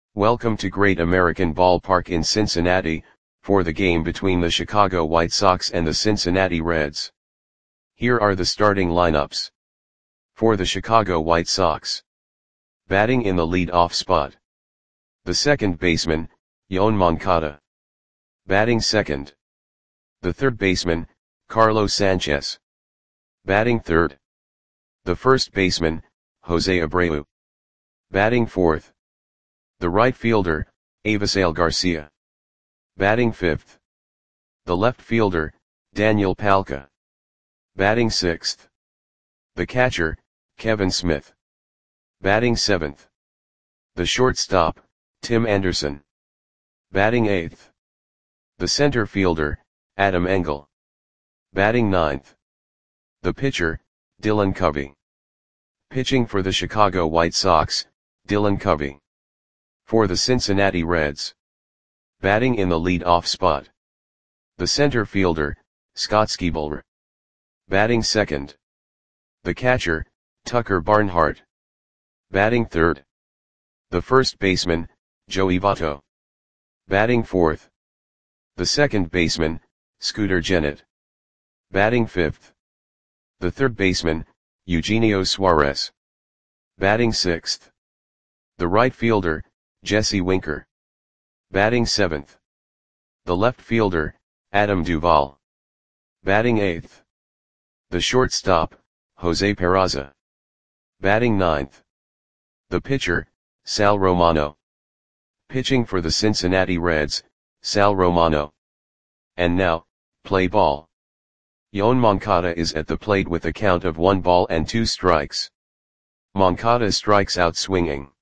Welcome to Great American Ballpark in Cincinnati, for the game between the Chicago White Sox and the Cincinnati Reds. Here are the starting lineups. For the Chicago White Sox. Batting in the lead-off spot. The second baseman, Yoan Moncada. Batting second. The third baseman, Carlos Sanchez. Batting third. The first baseman, Jose Abreu. Batting fourth. The right fielder, Avisail Garcia. Batting fifth. The left fielder, Daniel Palka. Batting sixth. The catcher, Kevin Smith. Batting seventh. The shortstop, Tim Anderson. Batting eighth. The center fielder, Adam Engel. Batting ninth. The pitcher, Dylan Covey. Pitching for the Chicago White Sox, Dylan Covey. For the Cincinnati Reds. Batting in the lead-off spot. The center fielder, Scott Skiebler. Batting second. The catcher, Tucker Barnhart. Batting third. The first baseman, Joey Votto. Batting fourth. The second baseman, Scooter Gennett. Batting fifth. The third baseman, Eugenio Suarez. Batting sixth. The right fielder, Jesse Winker. Batting seventh. The left fielder, Adam Duvall. Batting eighth. The shortstop, Jose Peraza. Batting ninth. The pitcher, Sal Romano. Pitching for the Cincinnati Reds, Sal Romano. And now, play ball. Yoan Moncada is at the plate with a count of 1-2 strikes. Moncada strikes out swinging.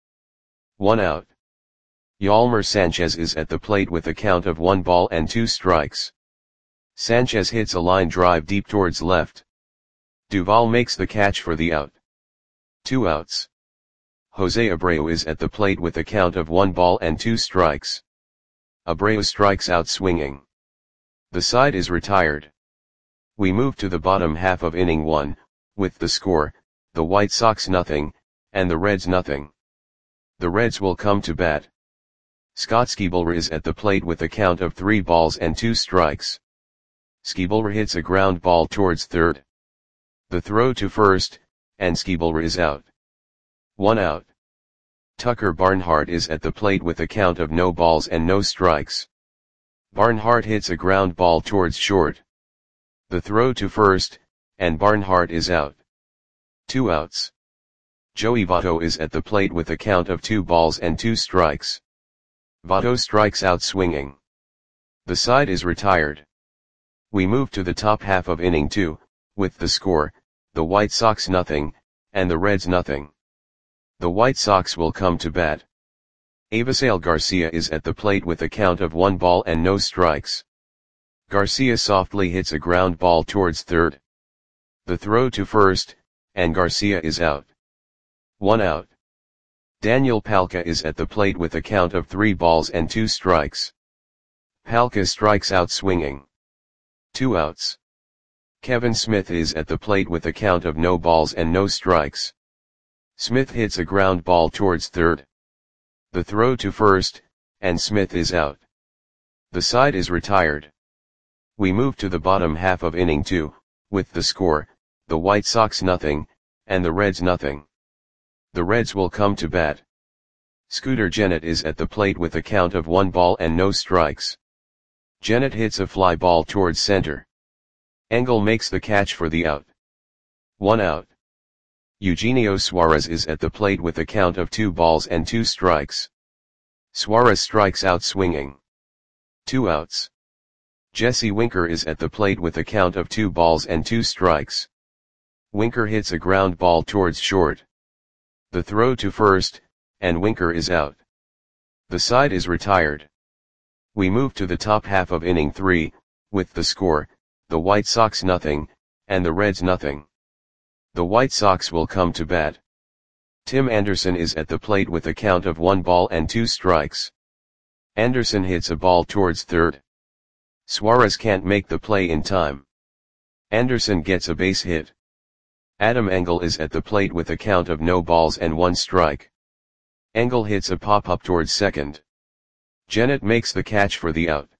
1 out. Yolmer Sanchez is at the plate with a count of 1-2 strikes. Sanchez hits a line drive deep towards left. Duvall makes the catch for the out. 2 outs. Jose Abreu is at the plate with a count of 1-2 strikes. Abreu strikes out swinging. The side is retired. We move to the bottom half of inning 1, with the score, the White Sox nothing, and the Reds nothing. The Reds will come to bat. Scott Skiebler is at the plate with a count of 3-2 strikes. Skiebler hits a ground ball towards third. The throw to first, and Skiebler is out. 1 out. Tucker Barnhart is at the plate with a count of no balls and no strikes. Barnhart hits a ground ball towards short. The throw to first, and Barnhart is out. 2 outs. Joey Votto is at the plate with a count of 2-2 strikes. Votto strikes out swinging. The side is retired. We move to the top half of inning 2, with the score, the White Sox nothing, and the Reds nothing. The White Sox will come to bat. Avisail Garcia is at the plate with a count of 1 ball and no strikes. Garcia softly hits a ground ball towards third. The throw to first, and Garcia is out. 1 out. Daniel Palka is at the plate with a count of 3-2 strikes. Palka strikes out swinging. 2 outs. Kevin Smith is at the plate with a count of no balls and no strikes. Smith hits a ground ball towards third. The throw to first, and Smith is out. The side is retired. We move to the bottom half of inning 2, with the score, the White Sox nothing, and the Reds nothing. The Reds will come to bat. Scooter Gennett is at the plate with a count of 1 ball and no strikes. Gennett hits a fly ball towards center. Engel makes the catch for the out. 1 out. Eugenio Suarez is at the plate with a count of 2-2 strikes. Suarez strikes out swinging. 2 outs. Jesse Winker is at the plate with a count of 2-2 strikes. Winker hits a ground ball towards short. The throw to first, and Winker is out. The side is retired. We move to the top half of inning 3, with the score, the White Sox nothing, and the Reds nothing. The White Sox will come to bat. Tim Anderson is at the plate with a count of 1-2 strikes. Anderson hits a ball towards third. Suarez can't make the play in time. Anderson gets a base hit. Adam Engel is at the plate with a count of no balls and 1 strike. Engel hits a pop-up towards second. Jennett makes the catch for the out.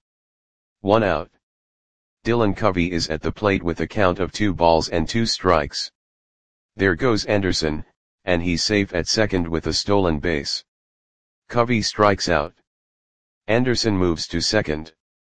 1 out. Dylan Covey is at the plate with a count of 2 balls and 2 strikes. There goes Anderson, and he's safe at second with a stolen base. Covey strikes out. Anderson moves to second.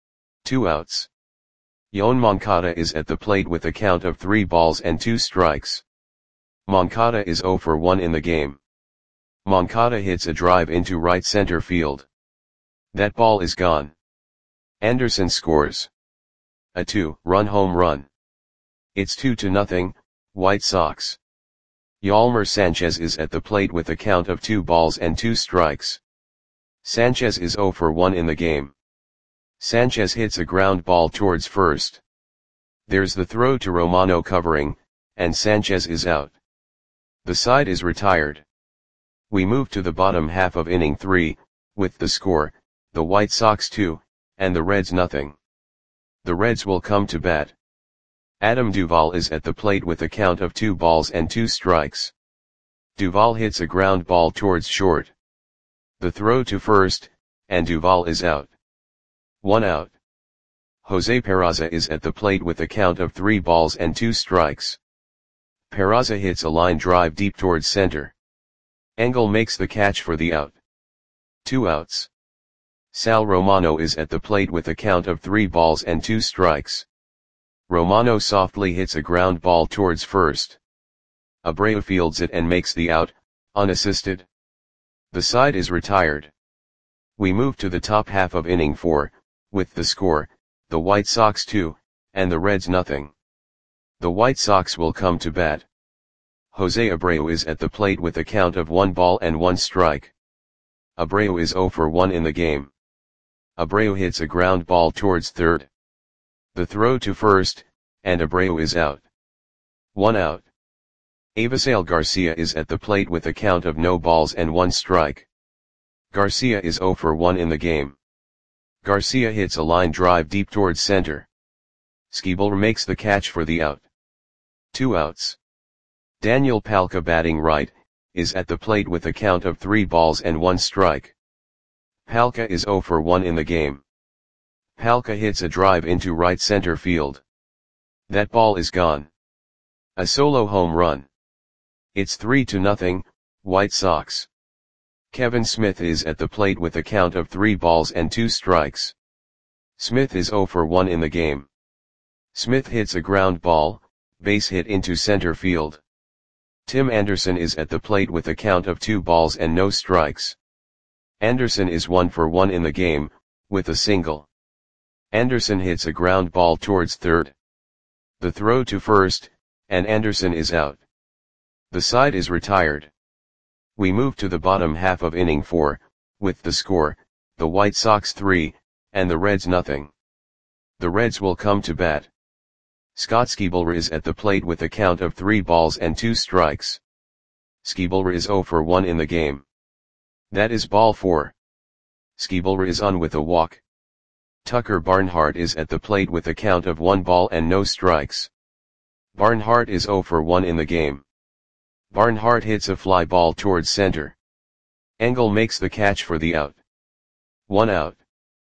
2 outs. Yoan Moncada is at the plate with a count of 3 balls and 2 strikes. Moncada is 0 for 1 in the game. Moncada hits a drive into right center field. That ball is gone. Anderson scores a 2-run home run. It's 2-0, White Sox. Yolmer Sanchez is at the plate with a count of 2 balls and 2 strikes. Sanchez is 0 for 1 in the game. Sanchez hits a ground ball towards first. There's the throw to Romano covering, and Sanchez is out. The side is retired. We move to the bottom half of inning 3, with the score, the White Sox 2, and the Reds nothing. The Reds will come to bat. Adam Duvall is at the plate with a count of 2 balls and 2 strikes. Duvall hits a ground ball towards short. The throw to first, and Duvall is out. 1 out. Jose Peraza is at the plate with a count of 3 balls and 2 strikes. Peraza hits a line drive deep towards center. Engel makes the catch for the out. 2 outs. Sal Romano is at the plate with a count of 3 balls and 2 strikes. Romano softly hits a ground ball towards first. Abreu fields it and makes the out, unassisted. The side is retired. We move to the top half of inning 4, with the score, the White Sox 2, and the Reds nothing. The White Sox will come to bat. Jose Abreu is at the plate with a count of 1 ball and 1 strike. Abreu is 0 for 1 in the game. Abreu hits a ground ball towards third. The throw to first, and Abreu is out. 1 out. Avisail Garcia is at the plate with a count of no balls and 1 strike. Garcia is 0 for 1 in the game. Garcia hits a line drive deep towards center. Schebler makes the catch for the out. 2 outs. Daniel Palka, batting right, is at the plate with a count of 3 balls and 1 strike. Palka is 0 for 1 in the game. Palka hits a drive into right center field. That ball is gone. A solo home run. It's 3-0, White Sox. Kevin Smith is at the plate with a count of 3 balls and 2 strikes. Smith is 0 for 1 in the game. Smith hits a ground ball, base hit into center field. Tim Anderson is at the plate with a count of 2 balls and no strikes. Anderson is 1 for 1 in the game, with a single. Anderson hits a ground ball towards third. The throw to first, and Anderson is out. The side is retired. We move to the bottom half of inning 4, with the score, the White Sox 3, and the Reds nothing. The Reds will come to bat. Scott Schebler is at the plate with a count of 3 balls and 2 strikes. Schebler is 0 for 1 in the game. That is ball 4. Schebler is on with a walk. Tucker Barnhart is at the plate with a count of 1 ball and no strikes. Barnhart is 0 for 1 in the game. Barnhart hits a fly ball towards center. Engel makes the catch for the out. 1 out.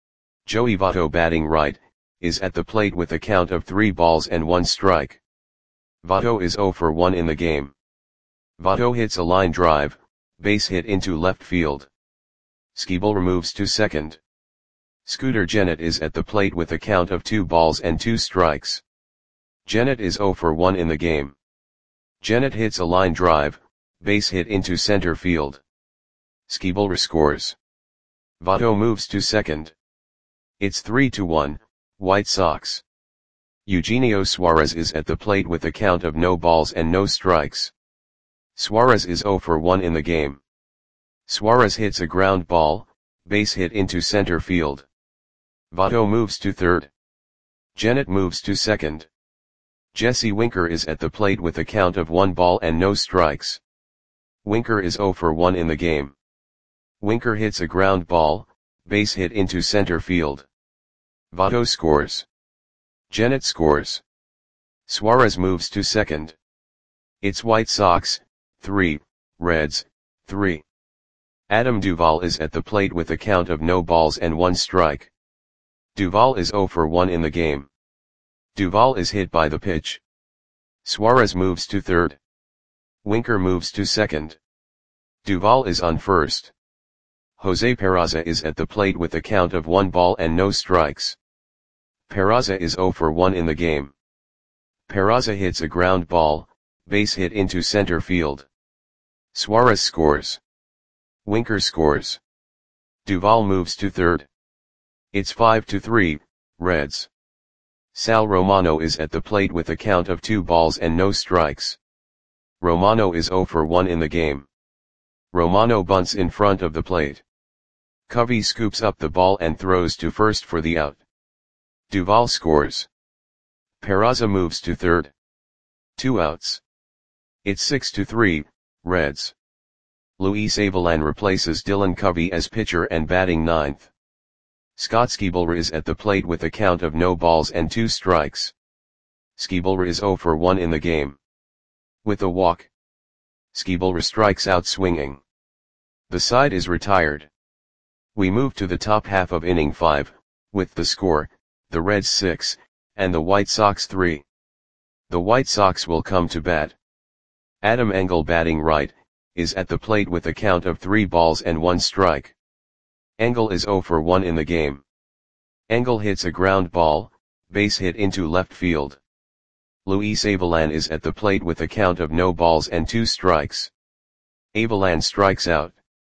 Joey Votto, batting right, is at the plate with a count of 3 balls and 1 strike. Votto is 0 for 1 in the game. Votto hits a line drive, base hit into left field. Schebler moves to second. Scooter Gennett is at the plate with a count of 2 balls and 2 strikes. Gennett is 0 for 1 in the game. Gennett hits a line drive, base hit into center field. Schebler scores. Votto moves to second. It's 3-1, White Sox. Eugenio Suarez is at the plate with a count of no balls and no strikes. Suarez is 0 for 1 in the game. Suarez hits a ground ball, base hit into center field. Votto moves to third. Gennett moves to second. Jesse Winker is at the plate with a count of 1 ball and no strikes. Winker is 0 for 1 in the game. Winker hits a ground ball, base hit into center field. Votto scores. Gennett scores. Suarez moves to second. It's White Sox, 3, Reds, 3. Adam Duvall is at the plate with a count of no balls and 1 strike. Duvall is 0 for 1 in the game. Duvall is hit by the pitch. Suarez moves to third. Winker moves to second. Duvall is on first. Jose Peraza is at the plate with a count of 1 ball and no strikes. Peraza is 0 for 1 in the game. Peraza hits a ground ball, base hit into center field. Suarez scores. Winker scores. Duvall moves to third. It's 5-3, Reds. Sal Romano is at the plate with a count of 2 balls and no strikes. Romano is 0 for 1 in the game. Romano bunts in front of the plate. Covey scoops up the ball and throws to first for the out. Duvall scores. Peraza moves to third. 2 outs. It's 6-3, Reds. Luis Avilan replaces Dylan Covey as pitcher and batting ninth. Scott Schebler is at the plate with a count of no balls and 2 strikes. Schebler is 0 for 1 in the game. With a walk, Schebler strikes out swinging. The side is retired. We move to the top half of inning 5, with the score, the Reds 6, and the White Sox 3. The White Sox will come to bat. Adam Engel, batting right, is at the plate with a count of 3 balls and 1 strike. Engel is 0 for 1 in the game. Engel hits a ground ball, base hit into left field. Luis Avilan is at the plate with a count of no balls and 2 strikes. Avilan strikes out.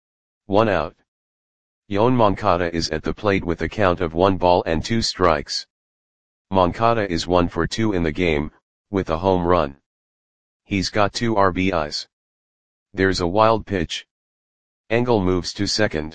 1 out. Yoan Moncada is at the plate with a count of 1 ball and 2 strikes. Moncada is 1 for 2 in the game, with a home run. He's got 2 RBIs. There's a wild pitch. Engel moves to second.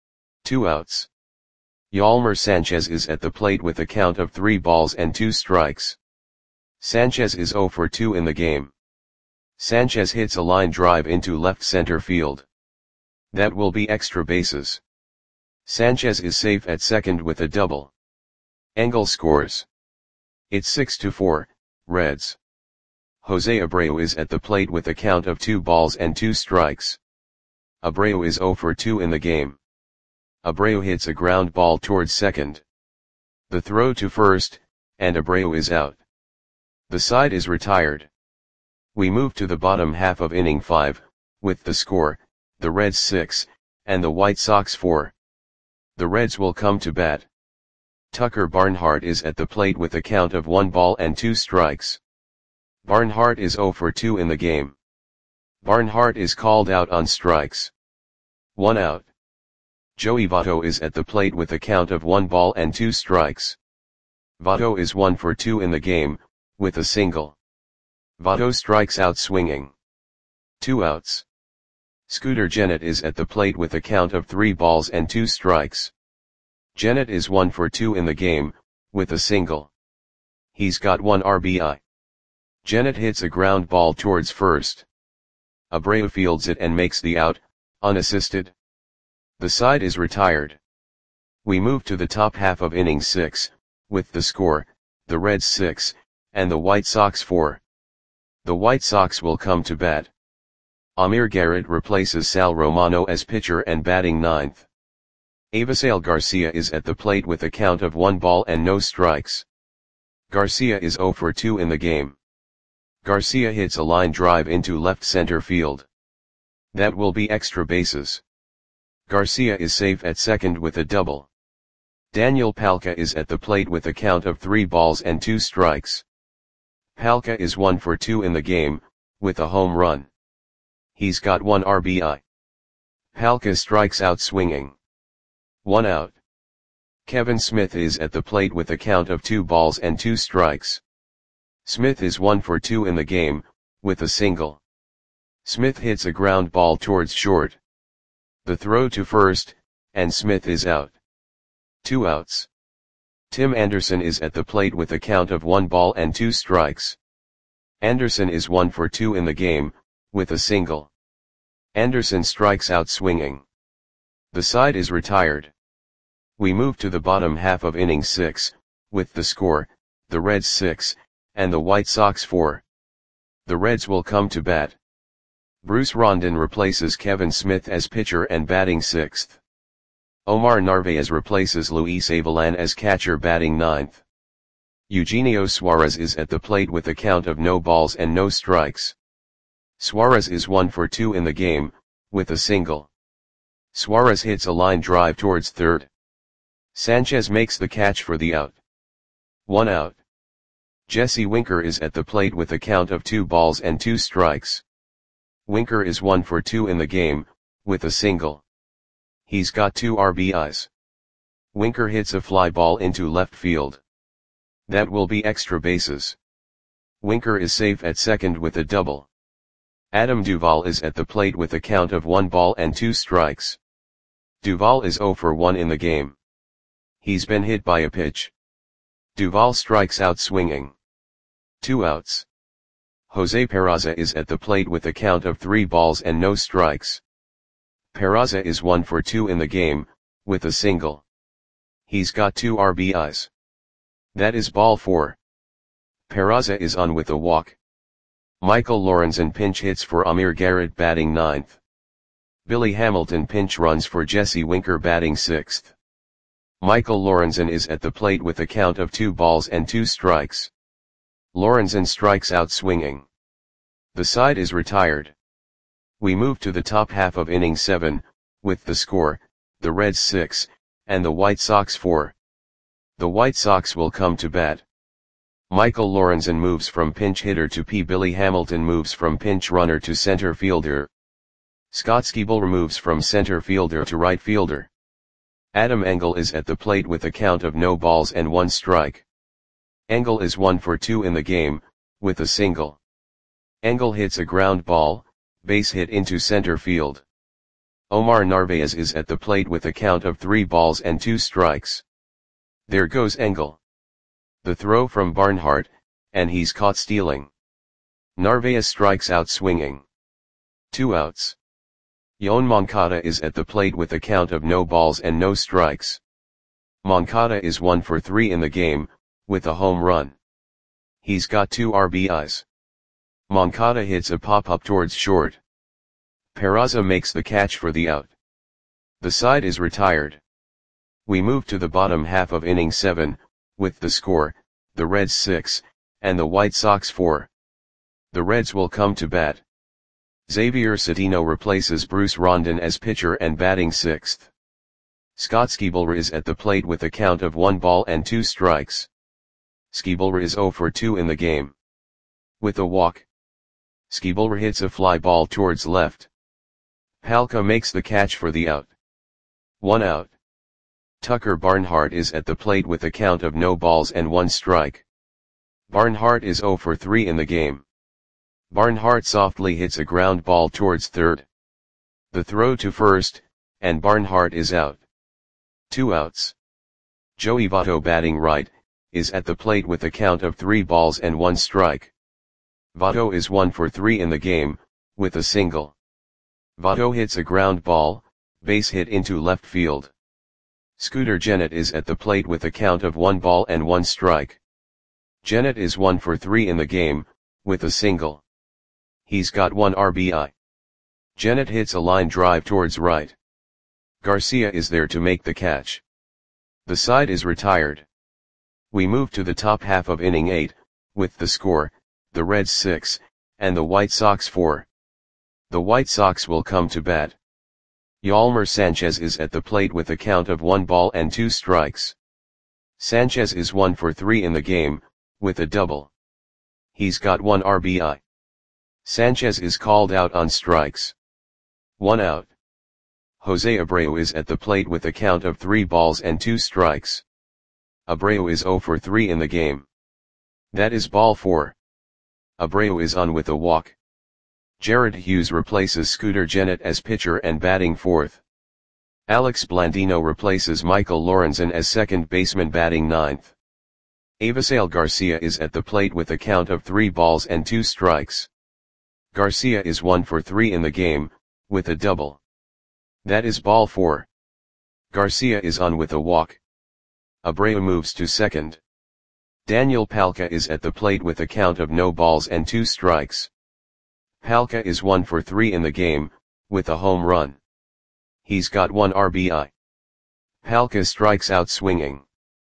2 outs. Yolmer Sanchez is at the plate with a count of 3 balls and 2 strikes. Sanchez is 0 for 2 in the game. Sanchez hits a line drive into left center field. That will be extra bases. Sanchez is safe at second with a double. Engel scores. It's 6-4, Reds. Jose Abreu is at the plate with a count of 2 balls and 2 strikes. Abreu is 0 for 2 in the game. Abreu hits a ground ball towards second. The throw to first, and Abreu is out. The side is retired. We move to the bottom half of inning 5, with the score, the Reds 6, and the White Sox 4. The Reds will come to bat. Tucker Barnhart is at the plate with a count of 1 ball and 2 strikes. Barnhart is 0 for 2 in the game. Barnhart is called out on strikes. 1 out. Joey Votto is at the plate with a count of 1 ball and 2 strikes. Votto is 1 for 2 in the game, with a single. Votto strikes out swinging. 2 outs. Scooter Gennett is at the plate with a count of 3 balls and 2 strikes. Gennett is 1 for 2 in the game, with a single. He's got 1 RBI. Gennett hits a ground ball towards first. Abreu fields it and makes the out, unassisted. The side is retired. We move to the top half of inning 6, with the score, the Reds 6, and the White Sox 4. The White Sox will come to bat. Amir Garrett replaces Sal Romano as pitcher and batting ninth. Avisail Garcia is at the plate with a count of 1 ball and no strikes. Garcia is 0 for 2 in the game. Garcia hits a line drive into left center field. That will be extra bases. Garcia is safe at second with a double. Daniel Palka is at the plate with a count of 3 balls and 2 strikes. Palka is 1 for 2 in the game, with a home run. He's got 1 RBI. Palka strikes out swinging. 1 out. Kevin Smith is at the plate with a count of 2 balls and 2 strikes. Smith is 1 for 2 in the game, with a single. Smith hits a ground ball towards short. The throw to first, and Smith is out. 2 outs. Tim Anderson is at the plate with a count of 1 ball and 2 strikes. Anderson is 1 for 2 in the game, with a single. Anderson strikes out swinging. The side is retired. We move to the bottom half of inning 6, with the score, the Reds 6, and the White Sox 4. The Reds will come to bat. Bruce Rondon replaces Kevin Smith as pitcher and batting 6th. Omar Narvaez replaces Luis Avilan as catcher batting 9th. Eugenio Suarez is at the plate with a count of no balls and no strikes. Suarez is 1 for 2 in the game, with a single. Suarez hits a line drive towards third. Sanchez makes the catch for the out. 1 out. Jesse Winker is at the plate with a count of 2 balls and 2 strikes. Winker is 1 for 2 in the game, with a single. He's got 2 RBIs. Winker hits a fly ball into left field. That will be extra bases. Winker is safe at second with a double. Adam Duvall is at the plate with a count of 1 ball and 2 strikes. Duvall is 0 for 1 in the game. He's been hit by a pitch. Duvall strikes out swinging. 2 outs. Jose Peraza is at the plate with a count of 3 balls and no strikes. Peraza is 1 for 2 in the game, with a single. He's got 2 RBIs. That is ball 4. Peraza is on with a walk. Michael Lorenzen pinch hits for Amir Garrett batting 9th. Billy Hamilton pinch runs for Jesse Winker batting 6th. Michael Lorenzen is at the plate with a count of 2 balls and 2 strikes. Lorenzen strikes out swinging. The side is retired. We move to the top half of inning 7, with the score, the Reds 6, and the White Sox 4. The White Sox will come to bat. Michael Lorenzen moves from pinch hitter to P. Billy Hamilton moves from pinch runner to center fielder. Scott Skiebel moves from center fielder to right fielder. Adam Engel is at the plate with a count of no balls and 1 strike. Engel is 1 for 2 in the game, with a single. Engel hits a ground ball, base hit into center field. Omar Narvaez is at the plate with a count of 3 balls and 2 strikes. There goes Engel. The throw from Barnhart, and he's caught stealing. Narvaez strikes out swinging. 2 outs. Yoan Moncada is at the plate with a count of no balls and no strikes. Moncada is 1 for 3 in the game, with a home run. He's got 2 RBIs. Moncada hits a pop-up towards short. Peraza makes the catch for the out. The side is retired. We move to the bottom half of inning 7, with the score, the Reds 6, and the White Sox 4. The Reds will come to bat. Xavier Cedeno replaces Bruce Rondon as pitcher and batting 6th. Scott Skiebel is at the plate with a count of 1 ball and 2 strikes. Skiebel is 0 for 2 in the game. With a walk. Skiebel hits a fly ball towards left. Palka makes the catch for the out. 1 out. Tucker Barnhart is at the plate with a count of no balls and 1 strike. Barnhart is 0 for 3 in the game. Barnhart softly hits a ground ball towards third. The throw to first, and Barnhart is out. 2 outs. Joey Votto batting right, is at the plate with a count of 3 balls and 1 strike. Votto is 1 for 3 in the game, with a single. Votto hits a ground ball, base hit into left field. Scooter Gennett is at the plate with a count of 1 ball and 1 strike. Gennett is 1 for 3 in the game, with a single. He's got 1 RBI. Gennett hits a line drive towards right. Garcia is there to make the catch. The side is retired. We move to the top half of inning 8, with the score, the Reds 6, and the White Sox 4. The White Sox will come to bat. Yolmer Sanchez is at the plate with a count of 1 ball and 2 strikes. Sanchez is 1 for 3 in the game, with a double. He's got 1 RBI. Sanchez is called out on strikes. 1 out. Jose Abreu is at the plate with a count of 3 balls and 2 strikes. Abreu is 0 for 3 in the game. That is ball 4. Abreu is on with a walk. Jared Hughes replaces Scooter Gennett as pitcher and batting 4th. Alex Blandino replaces Michael Lorenzen as second baseman batting 9th. Avisail Garcia is at the plate with a count of 3 balls and 2 strikes. Garcia is 1 for 3 in the game, with a double. That is ball 4. Garcia is on with a walk. Abreu moves to second. Daniel Palka is at the plate with a count of no balls and 2 strikes. Palka is 1 for 3 in the game, with a home run. He's got 1 RBI. Palka strikes out swinging.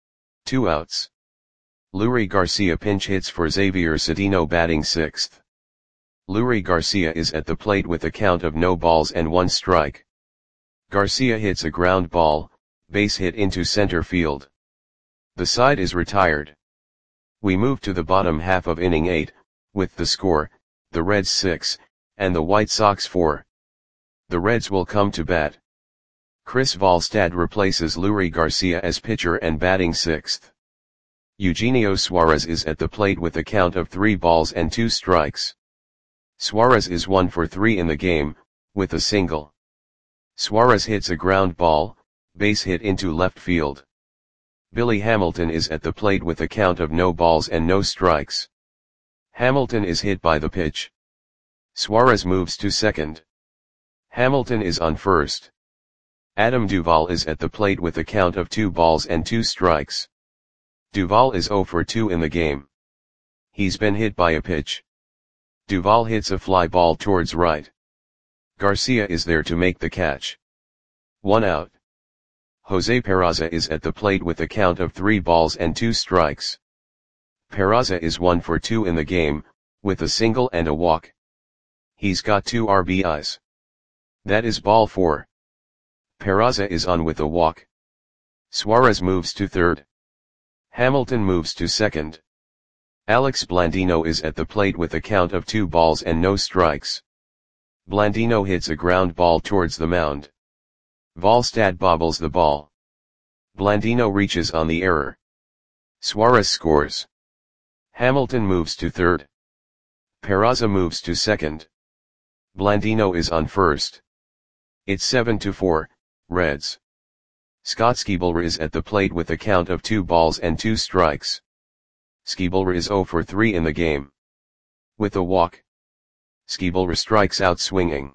2 outs. Leury Garcia pinch hits for Xavier Cedeno batting 6th. Leury Garcia is at the plate with a count of no balls and 1 strike. Garcia hits a ground ball, base hit into center field. The side is retired. We move to the bottom half of inning 8, with the score, the Reds 6, and the White Sox 4. The Reds will come to bat. Chris Volstad replaces Leury Garcia as pitcher and batting 6th. Eugenio Suarez is at the plate with a count of 3 balls and 2 strikes. Suarez is 1 for 3 in the game, with a single. Suarez hits a ground ball, base hit into left field. Billy Hamilton is at the plate with a count of no balls and no strikes. Hamilton is hit by the pitch. Suarez moves to second. Hamilton is on first. Adam Duvall is at the plate with a count of 2 balls and 2 strikes. Duvall is 0 for 2 in the game. He's been hit by a pitch. Duvall hits a fly ball towards right. Garcia is there to make the catch. 1 out. Jose Peraza is at the plate with a count of 3 balls and 2 strikes. Peraza is 1 for 2 in the game, with a single and a walk. He's got 2 RBIs. That is ball 4. Peraza is on with a walk. Suarez moves to third. Hamilton moves to second. Alex Blandino is at the plate with a count of 2 balls and no strikes. Blandino hits a ground ball towards the mound. Volstad bobbles the ball. Blandino reaches on the error. Suarez scores. Hamilton moves to third. Peraza moves to second. Blandino is on first. It's 7-4, Reds. Scott Skiebler is at the plate with a count of 2 balls and 2 strikes. Skiebler is 0 for 3 in the game. With a walk. Skiebler strikes out swinging.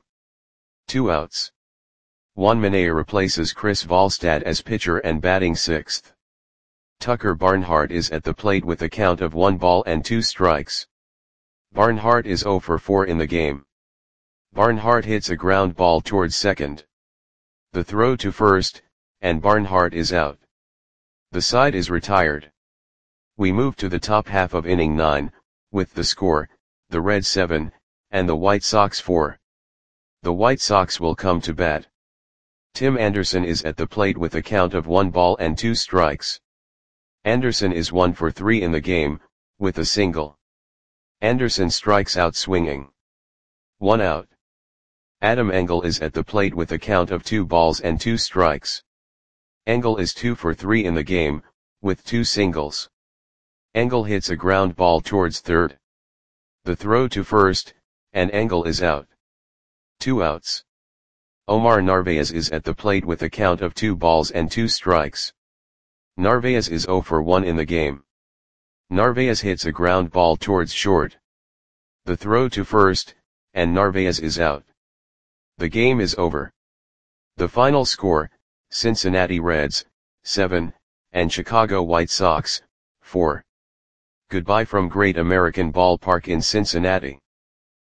2 outs. Juan Minaya replaces Chris Volstad as pitcher and batting 6th. Tucker Barnhart is at the plate with a count of 1 ball and 2 strikes. Barnhart is 0 for 4 in the game. Barnhart hits a ground ball towards second. The throw to first, and Barnhart is out. The side is retired. We move to the top half of inning 9, with the score, the Reds 7, and the White Sox 4. The White Sox will come to bat. Tim Anderson is at the plate with a count of 1 ball and 2 strikes. Anderson is 1 for 3 in the game, with a single. Anderson strikes out swinging. 1 out. Adam Engel is at the plate with a count of 2 balls and 2 strikes. Engel is 2 for 3 in the game, with 2 singles. Engel hits a ground ball towards third. The throw to first, and Engel is out. 2 outs. Omar Narvaez is at the plate with a count of 2 balls and 2 strikes. Narvaez is 0 for 1 in the game. Narvaez hits a ground ball towards short. The throw to first, and Narvaez is out. The game is over. The final score, Cincinnati Reds, 7, and Chicago White Sox, 4. Goodbye from Great American Ballpark in Cincinnati.